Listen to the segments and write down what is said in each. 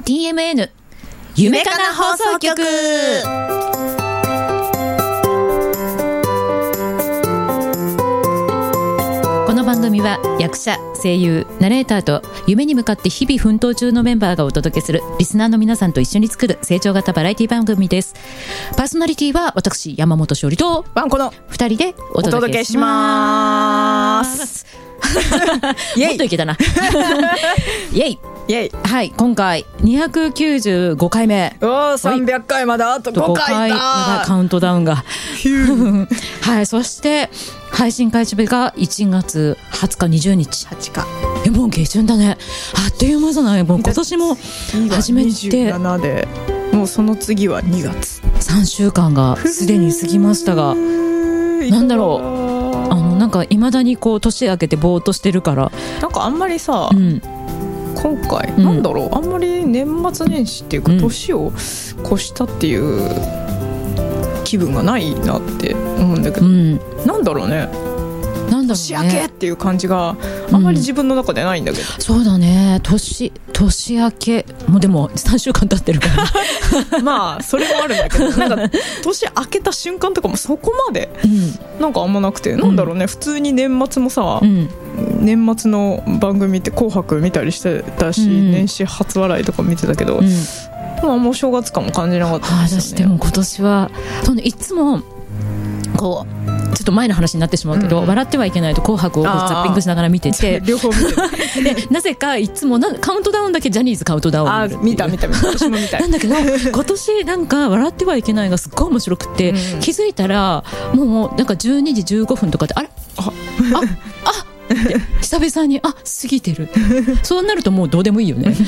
TMN 夢かな放送局。この番組は役者、声優、ナレーターと夢に向かって日々奮闘中のメンバーがお届けするリスナーの皆さんと一緒に作る成長型バラエティ番組です。パーソナリティは私山本勝利とワンコの 2人でお届けします。もっといけたな。イエイイエイ。 はい、今回295回目。 おー、300回まであと5回だ。 やばい、カウントダウンが。はい、そして配信開始日が1月20日20日。 8か。 もう下旬だね。あっという間じゃない。もう今年も始めて 27で、もうその次は2月。 3週間がすでに過ぎましたが、なんだろう。なんか未だにこう年明けてぼーっとしてるから。 なんかあんまりさ、今回、なんだろう、あんまり年末年始っていうか年を越したっていう気分がないなって思うんだけど、なんだろうね、年明けっていう感じがあんまり自分の中でないんだけど、 そうだね、年明けもうでも3週間経ってるからまあそれもあるんだけど、なんか年明けた瞬間とかもそこまでなんかあんまなくて、なんだろうね、普通に年末もさ、年末の番組って紅白見たりしてたし、年始初笑いとか見てたけど、もう正月感も感じなかったんですよね。 私でも今年はいつもこうちょっと前の話になってしまうけど、笑ってはいけないと紅白をザッピングしながら見てて、 両方見てでなぜかいつもカウントダウンだけジャニーズカウントダウン見た私も見たいなんだけど今年なんか笑ってはいけないがすっごい面白くて、気づいたらもうなんか12時15分とかであれって久々に過ぎてるそうなるともうどうでもいいよね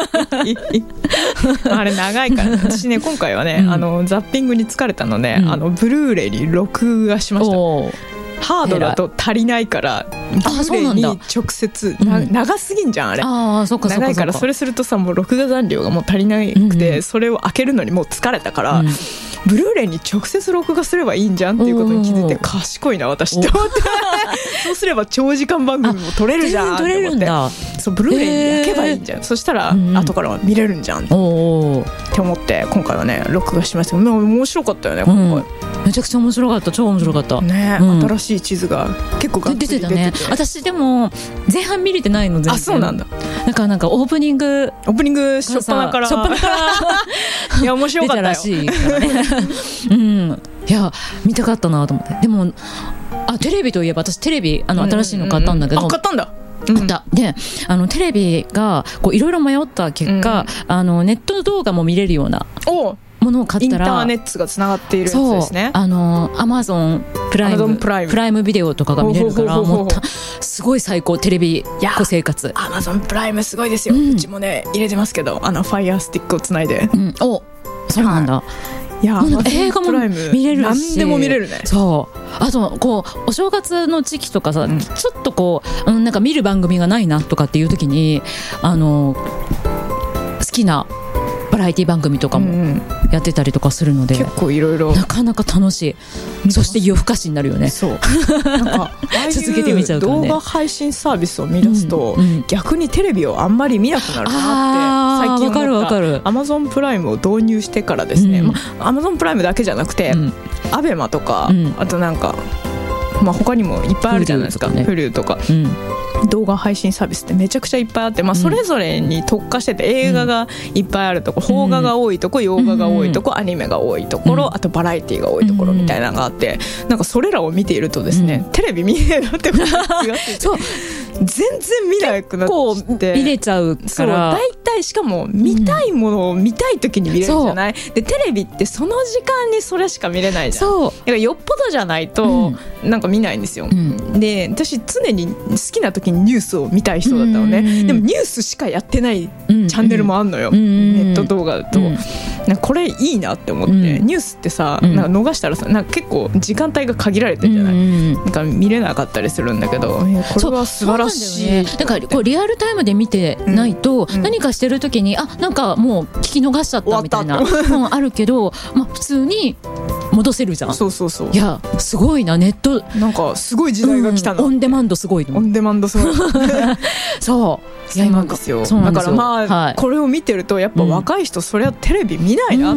あれ長いから私ね、今回はね、ザッピングに疲れたので、ブルーレイに録画しました。ハードだと足りないからブルーレイに直接、長すぎんじゃんあれ。長いからそれするとさ、もう録画残量がもう足りなくて、それを開けるのにもう疲れたから、ブルーレイに直接録画すればいいんじゃんっていうことに気づいて、賢いな私って思ってそうすれば長時間番組も撮れるじゃんって思って、そうブルーレイに焼けばいいんじゃん、そしたら後から見れるんじゃんって思って今回はね録画しましたけど、面白かったよね今回。 めちゃくちゃ面白かった、超面白かったね、新しい地図が結構がっつり出てたね。 私でも前半見れてないの全然。 そうなんだ。 なんかオープニング初っ端からいや面白かったよ。 出たらしいからねいや見たかったなと思って。でもテレビといえば私テレビ新しいの買ったんだけど、 買ったんだ。 でテレビがいろいろ迷った結果、ネット動画も見れるようなものを買ったら、 インターネットがつながっているやつですね。 Amazon プライムビデオとかが見れるから、もうすごい最高。テレビ生活 Amazon プライムすごいですよ。うちもね入れてますけど、ファイヤースティックをつないで。 そうなんだ。いや映画も見れるし、 何でも見れるね。 そうあとお正月の時期とかさ、ちょっとなんか見る番組がないなとかっていう時に好きなバラエティ番組とかもやってたりとかするので、 結構いろいろなかなか楽しい。そして夜更かしになるよね。 そうなんか続けて見ちゃうからね。 動画配信サービスを見出すと、逆にテレビをあんまり見なくなるなって最近思った。 わかる。 Amazon プライムを導入してからですね、Amazon プライムだけじゃなくて、アベマとか、あとなんか他にもいっぱいあるじゃないですか、Hulu とか、動画配信サービスってめちゃくちゃいっぱいあって、それぞれに特化してて、映画がいっぱいあるとこ、邦画が多いとこ、洋画が多いとこ、アニメが多いところ、あとバラエティが多いところみたいなのがあって、なんかそれらを見ているとですね、テレビ見ねえなってことが気がついて、そう全然見なくなって見れちゃうから、 大体しかも見たいものを見たい時に見れるじゃない、でテレビってその時間にそれしか見れないじゃん。だからよっぽどじゃないとなんか見ないんですよ、で私常に好きな時にニュースを見たい人だったのね、でもニュースしかやってないチャンネルもあんのよ、ネット動画だと、なんかこれいいなって思って、ニュースってさ、なんか逃したらさ、なんか結構時間帯が限られてるじゃない、なんか見れなかったりするんだけど、これは素晴らしい。 だからリアルタイムで見てないと、何かしてる時になんかもう聞き逃しちゃったみたいなあるけど、普通に戻せるじゃん。 そうそうそう。 いやすごいな、ネットなんかすごい時代が来たな、 オンデマンドすごい。 オンデマンドすごいそうそうなんですよ。だからまあ、はい、これを見てるとやっぱ若い人、それはテレビ見ないなって、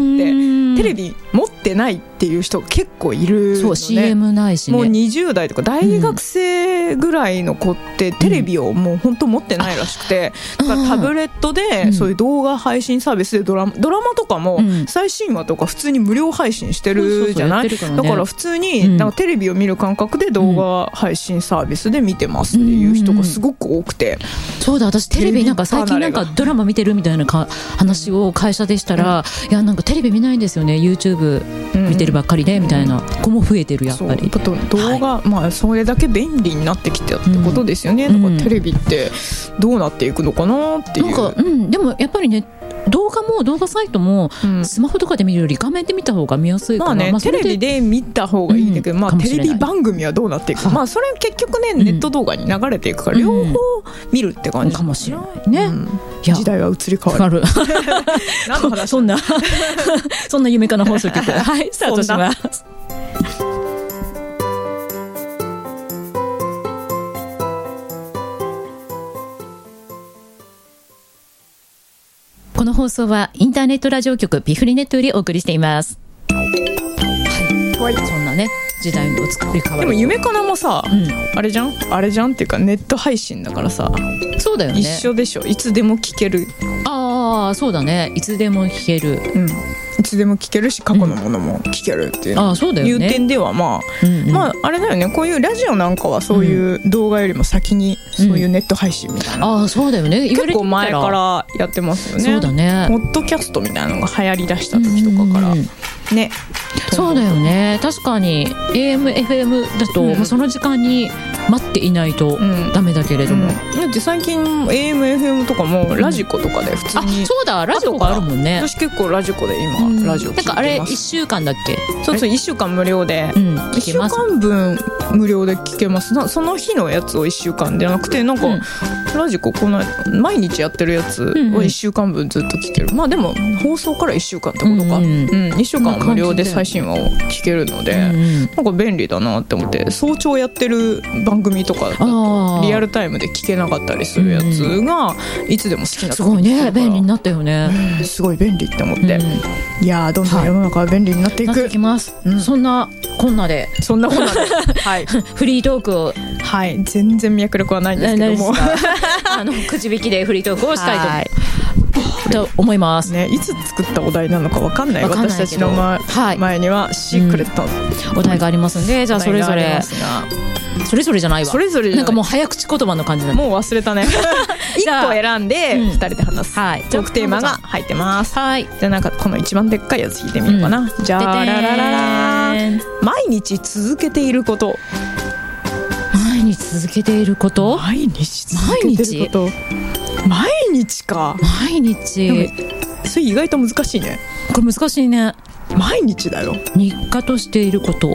テレビ持ってないっていう人結構いるのね。 そう CM ないしね。 もう20代とか大学生ぐらいの子ってテレビをもう本当持ってないらしくて、だからタブレットでそういう動画配信サービスでドラマとかも最新話とか普通に無料配信してるじゃない。だから普通になんかテレビを見る感覚で動画配信サービスで見てますっていう人がすごく多くて、 そうだ、私テレビなんか最近なんかドラマ見てるみたいな話を会社でしたら、いやなんかテレビ見ないんですよね、 YouTube 見てるばっかりでみたいな子も増えてる。やっぱり動画、まあそれだけ便利になってきてってことですよね。だからテレビってどうなっていくのかなっていう。 なんか、でもやっぱりね、動画サイトもスマホとかで見るより画面で見た方が見やすいから、 まあね、テレビで見た方がいいんだけど、まあテレビ番組はどうなっていくか、まあそれ結局ね、ネット動画に流れていくから両方見るって感じかもしれないね。 時代は移り変わる。 何の話？そんな夢かな放送局はいスタートします。この放送はインターネットラジオ局ピフリネットよりお送りしています。はい、そんなね時代の移り変わり。 でも夢かなもさ、あれじゃんっていうかネット配信だからさ。 そうだよね。 一緒でしょ。いつでも聞ける。 ああそうだね、いつでも聞ける、 いつでも聞けるし過去のものも聞けるっていう、 そうだよね、 いう点ではまあ、まああれだよね、こういうラジオなんかはそういう動画よりも先にそういうネット配信みたいな、 そうだよね、 結構前からやってますよね。 そうだね、 ポッドキャストみたいなのが流行りだした時とかからね。 そうだよね、確かに AM、FM だと、その時間に待っていないとダメだけれども、 だって最近 AM、FM とかもラジコとかで普通に、 そうだ、ラジコがあるもんね。 私結構ラジコで今、ラジオ聞いてます。 なんかあれ1週間だっけ？ そう1週間無料で、1週間分無料で聞けます。その日のやつを1週間ではなくて、なんか、ラジコこの毎日やってるやつを1週間分ずっと聞ける。まあでも放送から1週間ってことか、1週間は無料で最新話を聞けるので、なんか便利だなって思って。早朝やってる番組とかだとリアルタイムで聞けなかったりするやつがいつでも好きなすごいね、便利になったよね、 すごい便利って思って、いやどんどん世の中は便利になっていく、 なってきます、そんなこんなではい、フリートークを、 はい、全然脈絡はないんですけどもくじ引きでフリートークをしたいと思います、 ね、いつ作ったお題なのか分かんない。私たちの前にはシークレット、 お題がありますんで、じゃあそれぞれじゃないわ、 それぞれなんかもう早口言葉の感じだね。 もう忘れたね1個選んで2人で話す、トークテーマが入ってます。じゃあなんかこの一番でっかいやつ引いてみようかな、じゃあララララ毎日続けていること。 毎日続けていること、 毎日続けてること、毎日か。 毎日、 それ意外と難しいね。 これ難しいね。 毎日だよ。 日課としていること、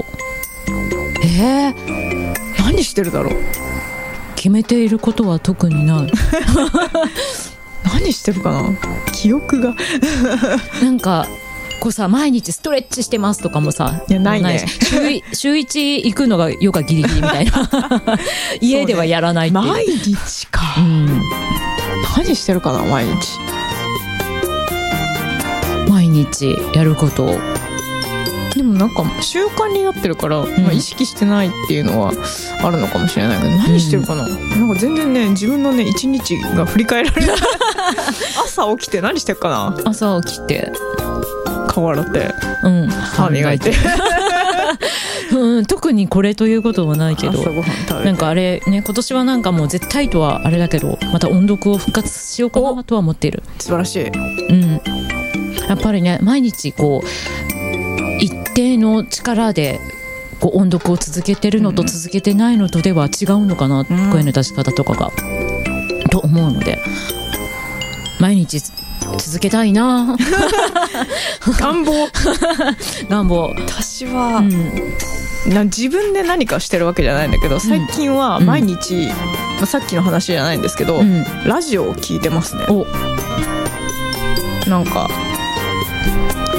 何してるだろう。 決めていることは特にない何してるかな、記憶がなんかこうさ、毎日ストレッチしてますとかもさ、 いやないね。 週1行くのがヨガギリギリみたいな家ではやらないっていう、 毎日か、何してるかな、毎日やること。 でもなんか習慣になってるから、意識してないっていうのはあるのかもしれないけど、何してるかな、なんか全然ね、自分のね一日が振り返られない朝起きて何してるかな。 朝起きて顔洗って、歯磨いて特にこれということはないけど、 朝ごはん食べて、 なんかあれね、今年はなんかもう絶対とはあれだけど、また音読を復活しようかなとは思っている。 素晴らしい。 やっぱりね、毎日こう一定の力でこう音読を続けてるのと続けてないのとでは違うのかな、声の出し方とかがと思うので、毎日続けたいな願望私は、自分で何かしてるわけじゃないんだけど、最近は毎日、さっきの話じゃないんですけど、ラジオを聞いてますね。なんか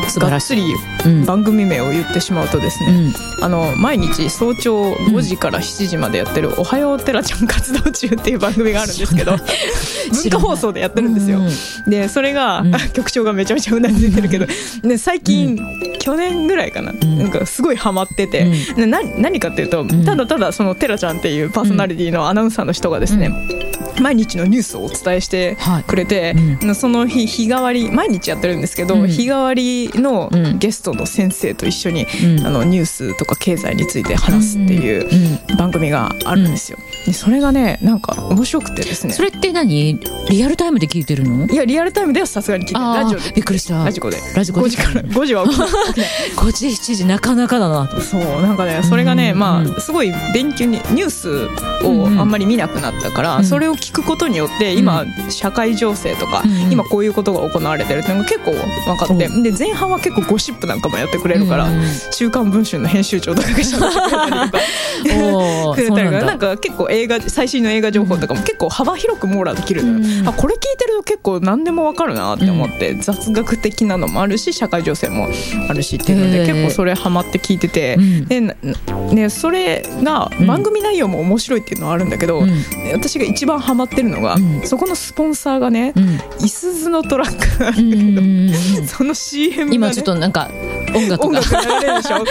がっつり番組名を言ってしまうとですね、毎日早朝5時から7時までやってるおはようテラちゃん活動中っていう番組があるんですけど文化放送でやってるんですよ。でそれが、局長がめちゃめちゃうなずいてるけど、で最近、去年ぐらいかな、なんかすごいハマってて、何かっていうと、ただただそのテラちゃんっていうパーソナリティのアナウンサーの人がですね、毎日のニュースをお伝えしてくれて、その日替わり、毎日やってるんですけど、日替わりのゲストの先生と一緒に、ニュースとか経済について話すっていう番組があるんですよ。でそれがねなんか面白くてですね。 それって何、リアルタイムで聞いてるの？ いやリアルタイムではさすがに聞いてる。ラジオで。 びっくりした。 ラジコで5時から5時は起きない 5時7時なかなかだな。 そうなんかねそれがね、まあすごい勉強にニュースをあんまり見なくなったから、それを聞くことによって今、社会情勢とか、今こういうことが行われてるっていうのが結構分かって、で前半は結構ゴシップなんかもやってくれるから、週刊文春の編集長とかが喋ってくれたりとかくれたりとか、なんか結構最新の映画情報とかも結構幅広く網羅できるのよ。これ聞いてると結構何でも分かるなって思って、雑学的なのもあるし社会情勢もあるしっていうので、結構それハマって聞いてて、でそれが番組内容も面白いっていうのはあるんだけど、私が一番ハマってるのが、そこのスポンサーがね、いすゞのトラックなんだけど、その CM が、ね、 今ちょっとなんか音楽流れるでしょ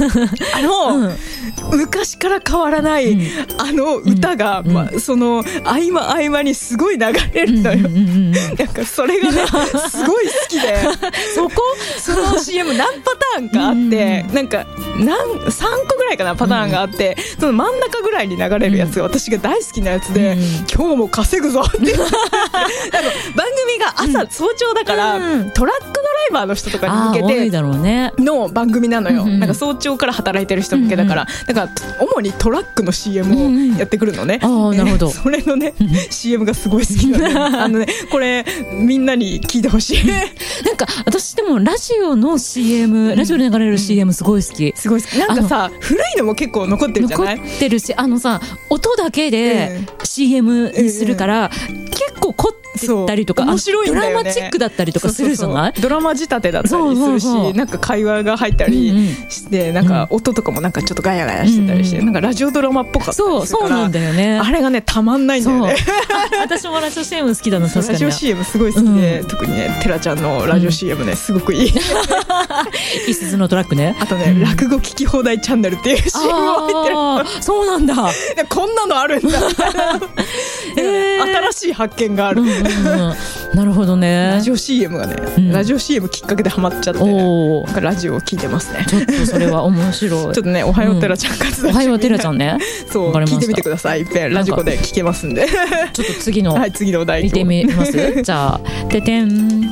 昔から変わらない、歌が、その合間にすごい流れるのよ。なんかそれがねすごい好きでその CM 何パターンかあって、なんか3個ぐらいかなパターンがあって、その真ん中ぐらいに流れるやつが私が大好きなやつで、今日も稼ぐぞって番組が朝早朝だから、トラックドライバーの人とかに向けての番組なのよ。なんか早朝から働いてる人向けだから、だから主にトラックの CM をやってくるのね。 なるほど。 それのね CM がすごい好きなので、これみんなに聞いてほしい。 なんか私でもラジオの CM、ラジオで流れる CM すごい好き。 すごい好き。なんかさ古いのも結構残ってるじゃない？ 残ってるし、さ音だけで CM にするから、結構凝ってたりとか、 面白いんだよね。 ドラマチックだったりとかするじゃない？ ドラマ仕立てだったりするし、なんか会話が入ったりして、なんか音とかもなんかちょっとガヤガヤしてたりして、なんかラジオドラマっぽかったりするから、 そうなんだよね。あれがねたまんないんだよね。 私もラジオ CM 好きだな。確かにラジオ CM すごい好きで、特にねテラちゃんのラジオ CM ねすごくいい。 いすゞのトラックね。 あとね、落語聞き放題チャンネルっていう CM も入ってる。 そうなんだ。 こんなのあるんだ。新しい発見がある。 なるほどね。 ラジオ CM がね、ラジオ CM きっかけでハマっちゃって、ラジオを聞いてますね。 ちょっとそれは面白い。 ちょっとね、おはようテラちゃん活動中、 おはようテラちゃんね。 そう聞いてみてください。いっぺんラジコで聞けますんで。 ちょっと次のお題見てみます。じゃあててん。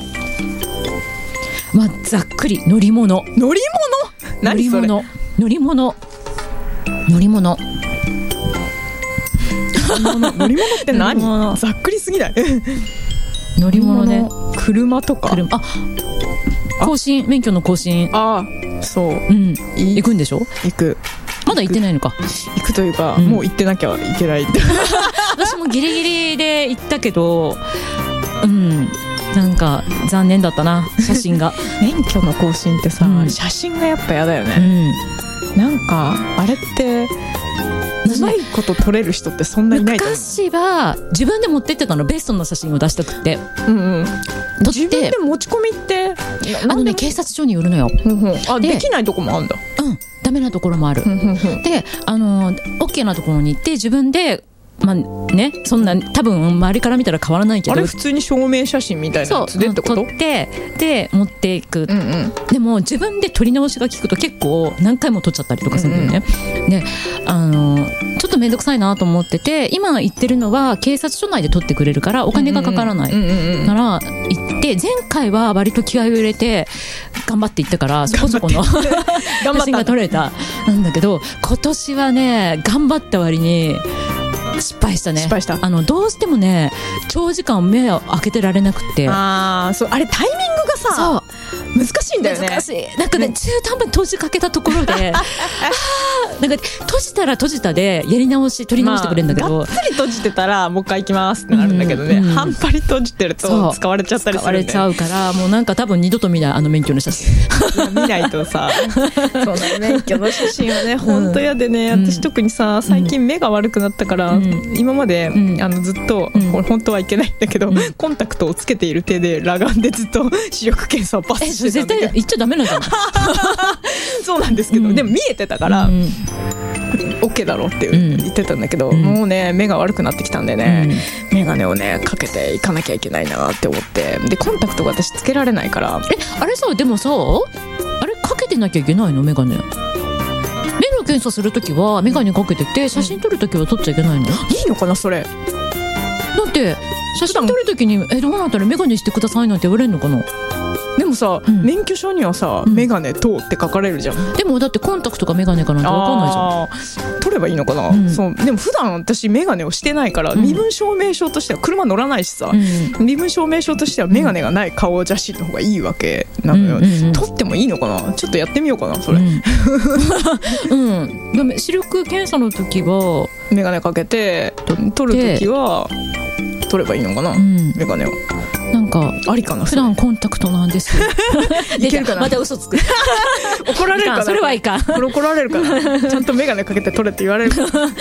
ざっくり乗り物。 何それ？ 乗り物って何？ざっくりすぎない？ 乗り物ね。 車とか。 免許の更新。 そう。 行くんでしょ？ 行く。 まだ行ってないのか。 行くというか、もう行ってなきゃいけない。 私もギリギリで行ったけど、なんか残念だったな、写真が。 免許の更新ってさ、写真がやっぱやだよね。なんかあれってうまいこと撮れる人ってそんなにいないと思う。 昔は自分で持ってってたの、ベストな写真を出したくて。 自分で持ち込みって警察署によるのよ。 できないとこもあるんだ。 ダメなところもある。でOK なところに行って自分でそんな多分周りから見たら変わらないけど、 あれ普通に証明写真みたいなやつでってこと？ 撮ってで持っていく。でも自分で撮り直しが効くと結構何回も撮っちゃったりとかするんだよね。でちょっと面倒くさいなと思ってて、今言ってるのは警察署内で撮ってくれるからお金がかからないなら行って、前回は割と気合を入れて頑張って行ったからそこそこの写真が撮れたんだけど、今年はね頑張った割に失敗したね。どうしてもね長時間目を開けてられなくて、 あれタイミングがさ難しいんだよね。 難しい。なんかね、中途半端に閉じかけたところでなんか閉じたら閉じたでやり直し取り直してくれるんだけど、 がっつり閉じてたらもう一回行きますってなるんだけどね、半端に閉じてると使われちゃったりするんで、 使われちゃうからもうなんか多分二度と見ない免許の写真見ないとさそうなの、免許の写真はね本当嫌でね、私特にさ最近目が悪くなったから、今まで、ずっと、これ本当はいけないんだけど、コンタクトをつけている手で裸眼でずっと視力検査をパスしてたんだけど、 絶対言っちゃダメなんじゃないそうなんですけど、でも見えてたから、OK だろうって言ってたんだけど、もうね目が悪くなってきたんでね、メガネをねかけていかなきゃいけないなって思って、でコンタクトが私つけられないから。 あれさ、でもさあれかけてなきゃいけないの？メガネ目の検査するときはメガネかけてて、写真撮るときは撮っちゃいけないの？いいのかなそれ。 だって写真撮るときにどうなったらメガネしてくださいなんて言われるのかな。 でもさ、免許証にはさ、メガネ等って書かれるじゃん。 でもだってコンタクトかメガネかなんて分かんないじゃん。 取ればいいのかな、そうでも普段私メガネをしてないから、身分証明書としては車乗らないしさ、身分証明書としてはメガネがない顔写真の方がいいわけなのよ、取ってもいいのかな。ちょっとやってみようかなそれ。 でも視力検査の時はメガネかけて取る時は取ればいいのかな、メガネを。 なんかありかな。 普段コンタクトなんですよいけるかな。 また嘘つく怒られるかな。 それはいかん。 これ怒られるかな。ちゃんとメガネかけて取れって言われるかもしれない。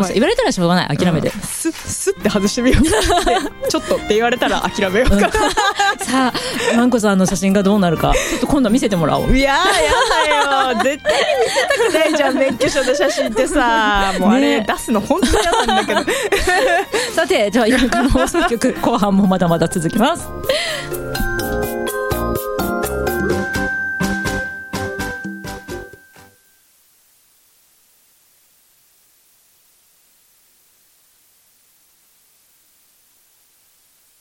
言われたらしょうがない、諦めて、 スッて外してみようちょっとって言われたら諦めようかさあマンコさんの写真がどうなるかちょっと今度見せてもらおう。 いやだよ絶対に見せたくないじゃん免許証の写真ってさ、もうあれ出すの本当に嫌なんだけどさてじゃあ夜中の放送局後半もまだまだ続きます。